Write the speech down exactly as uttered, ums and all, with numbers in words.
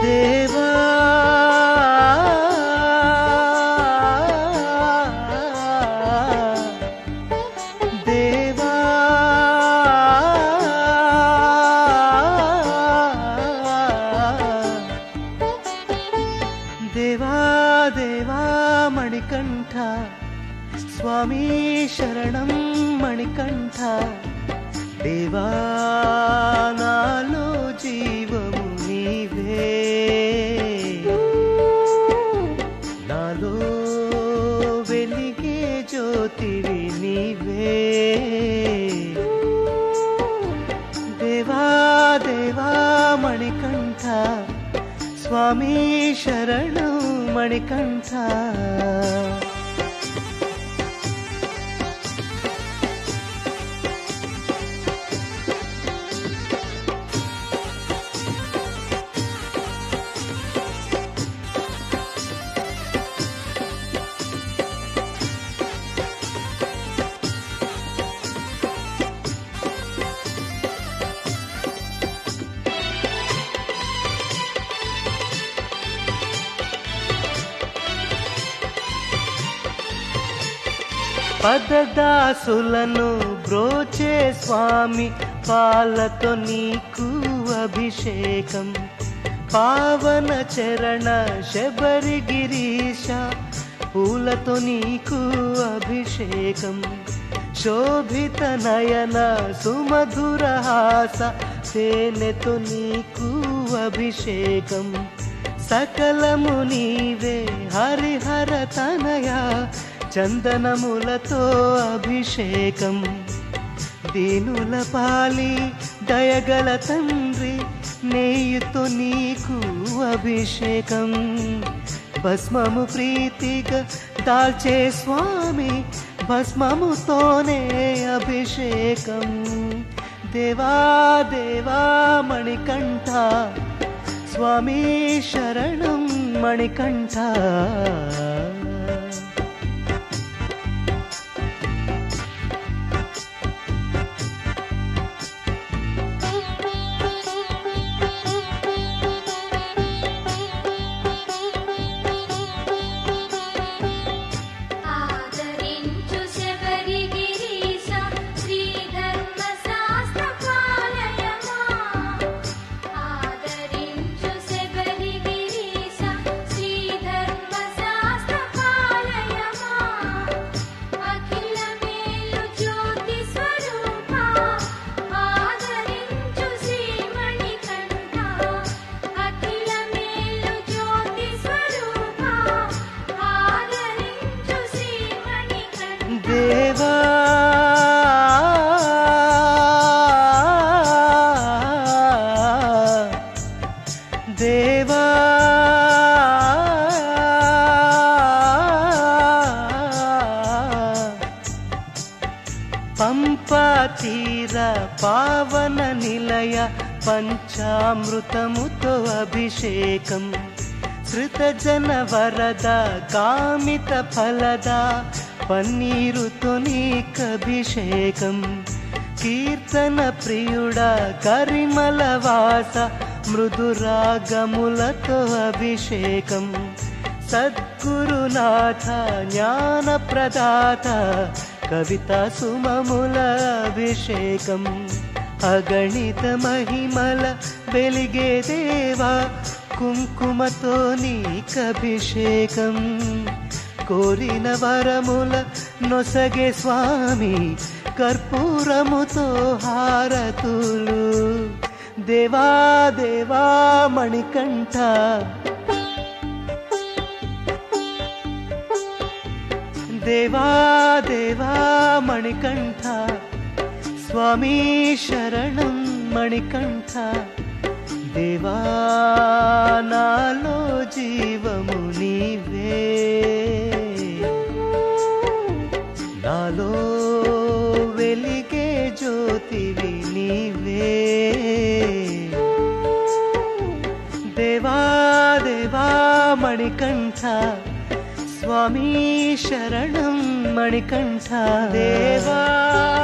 దేవా దేవా దేవా దేవా మణికంఠ స్వామి శరణం మణికంఠ దేవా నాలో జీవము నీవే నాలో వెలిగే జ్యోతివి నీవే దేవా దేవా మణికంఠ స్వామి శరణం మణికంఠ పదదాసులను బ్రోచే స్వామి పాలతో నీకు అభిషేకం పావన చరణ శబరి గిరీశ పూలతో నీకు అభిషేకం శోభిత నయన సుమధుర హాస తేనెతో నీకు అభిషేకం సకలము నీవే హరిహర తనయ చందనములతో అభిషేకం దీనుల పాలి దయగల తండ్రి నేయుతో నీకు అభిషేకం భస్మము ప్రీతిగా దాల్చే స్వామి భస్మముతోనే అభిషేకం దేవా దేవా మణికంఠ స్వామి శరణం మణికంఠ దేవా దేవా పంపా తీర పావన నిలయ పంచామృతముతో అభిషేకం శ్రుత జన వరద కామిత ఫలద పన్నీరుతో నీకభిషేకం కీర్తన ప్రియుడా కరిమల వాస మృదురాగములతో అభిషేకం సద్గురునాథ జ్ఞాన ప్రదాత కవిత సుమముల అభిషేకం అగణిత మహిమల వెలిగే దేవా కుంకుమతో నీకభిషేకం కోరిన వరముల నొసగే స్వామి కర్పూరముతో హారతులు దేవా దేవా మణికంఠ దేవా దేవా మణికంఠ స్వామి శరణం మణికంఠ దేవా నాలో జీవము నీవే నాలో వెలిగే జ్యోతివి నీవే దేవా దేవా మణికంఠ స్వామి శరణం మణికంఠ దేవా